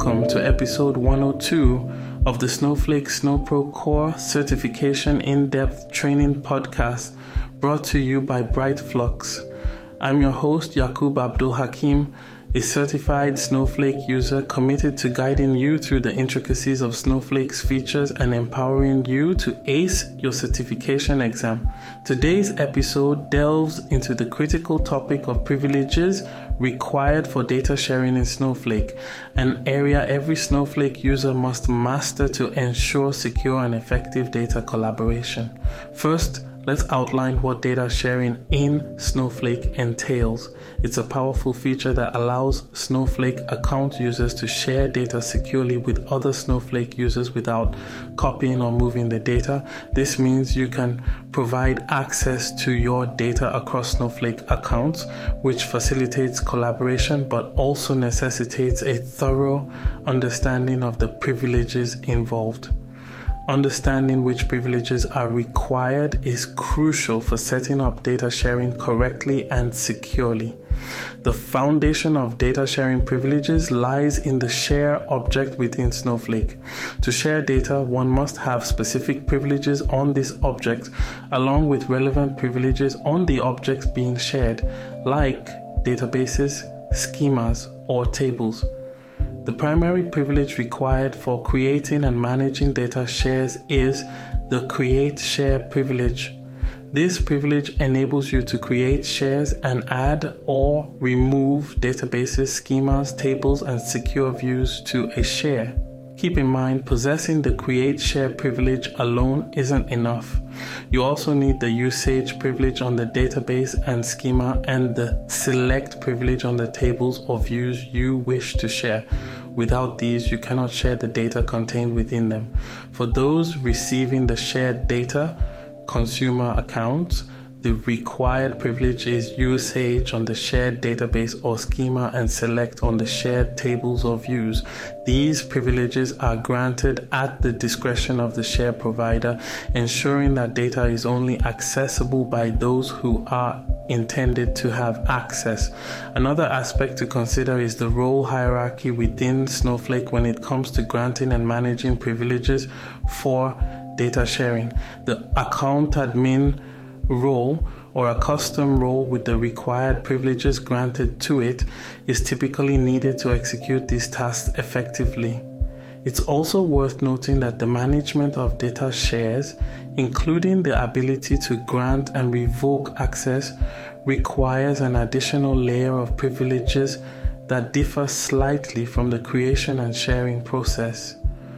welcome to episode 102 of the Snowflake Snowpro Core Certification In-Depth Training Podcast, brought to you by Brightflux. I'm your host, Yaqub Abdul Hakim, a certified Snowflake user committed to guiding you through the intricacies of Snowflake's features and empowering you to ace your certification exam. Today's episode delves into the critical topic of privileges required for data sharing in Snowflake, an area every Snowflake user must master to ensure secure and effective data collaboration. First, let's outline what data sharing in Snowflake entails. It's a powerful feature that allows Snowflake account users to share data securely with other Snowflake users without copying or moving the data. This means you can provide access to your data across Snowflake accounts, which facilitates collaboration but also necessitates a thorough understanding of the privileges involved. Understanding which privileges are required is crucial for setting up data sharing correctly and securely. The foundation of data sharing privileges lies in the share object within Snowflake. To share data, one must have specific privileges on this object, along with relevant privileges on the objects being shared, like databases, schemas, or tables. The primary privilege required for creating and managing data shares is the Create Share privilege. This privilege enables you to create shares and add or remove databases, schemas, tables, and secure views to a share. Keep in mind, possessing the Create Share privilege alone isn't enough. You also need the Usage privilege on the database and schema and the Select privilege on the tables or views you wish to share. Without these, you cannot share the data contained within them. For those receiving the shared data, consumer accounts, the required privilege is Usage on the shared database or schema and Select on the shared tables or views. These privileges are granted at the discretion of the share provider, ensuring that data is only accessible by those who are intended to have access. Another aspect to consider is the role hierarchy within Snowflake when it comes to granting and managing privileges for data sharing. The account admin role, or a custom role with the required privileges granted to it, is typically needed to execute these tasks effectively. It's also worth noting that the management of data shares, including the ability to grant and revoke access, requires an additional layer of privileges that differ slightly from the creation and sharing process.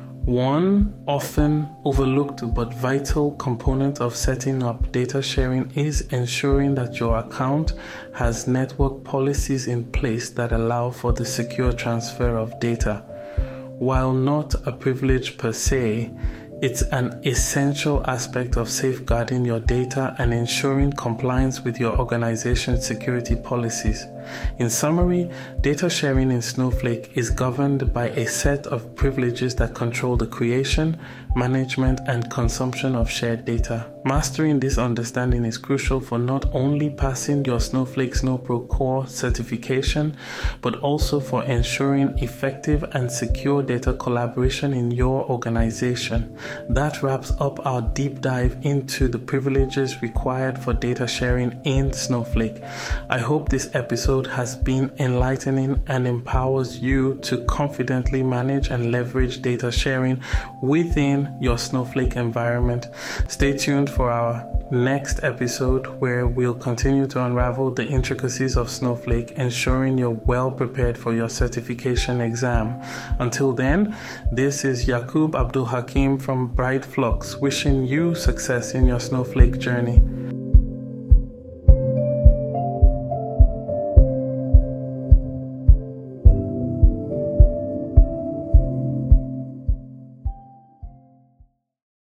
One often overlooked but vital component of setting up data sharing is ensuring that your account has network policies in place that allow for the secure transfer of data. While not a privilege per se, it's an essential aspect of safeguarding your data and ensuring compliance with your organization's security policies. In summary, data sharing in Snowflake is governed by a set of privileges that control the creation, management, and consumption of shared data. Mastering this understanding is crucial for not only passing your Snowflake Snowpro Core certification, but also for ensuring effective and secure data collaboration in your organization. That wraps up our deep dive into the privileges required for data sharing in Snowflake. I hope this episode has been enlightening and empowers you to confidently manage and leverage data sharing within your Snowflake environment. Stay tuned for our next episode, where we'll continue to unravel the intricacies of Snowflake, ensuring you're well prepared for your certification exam. Until then, this is Yaqub Abdul Hakim from Brightflux, wishing you success in your Snowflake journey.